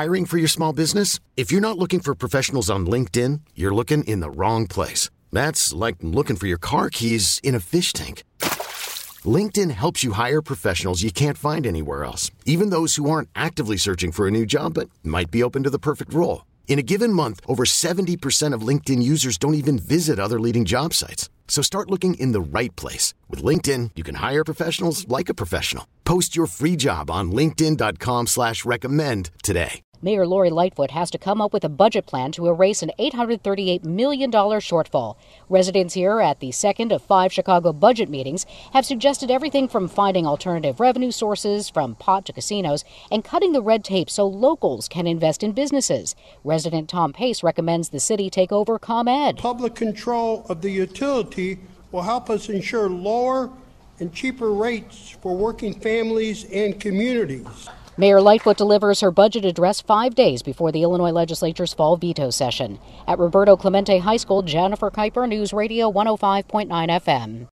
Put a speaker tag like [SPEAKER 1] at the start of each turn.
[SPEAKER 1] Hiring for your small business? If you're not looking for professionals on LinkedIn, you're looking in the wrong place. That's like looking for your car keys in a fish tank. LinkedIn helps you hire professionals you can't find anywhere else, even those who aren't actively searching for a new job but might be open to the perfect role. In a given month, over 70% of LinkedIn users don't even visit other leading job sites. So start looking in the right place. With LinkedIn, you can hire professionals like a professional. Post your free job on linkedin.com/recommend today.
[SPEAKER 2] Mayor Lori Lightfoot has to come up with a budget plan to erase an $838 million shortfall. Residents here at the second of 5 Chicago budget meetings have suggested everything from finding alternative revenue sources, from pot to casinos, and cutting the red tape so locals can invest in businesses. Resident Tom Pace recommends the city take over ComEd.
[SPEAKER 3] Public control of the utility will help us ensure lower and cheaper rates for working families and communities.
[SPEAKER 2] Mayor Lightfoot delivers her budget address 5 days before the Illinois legislature's fall veto session. At Roberto Clemente High School, Jennifer Kuiper, News Radio 105.9 FM.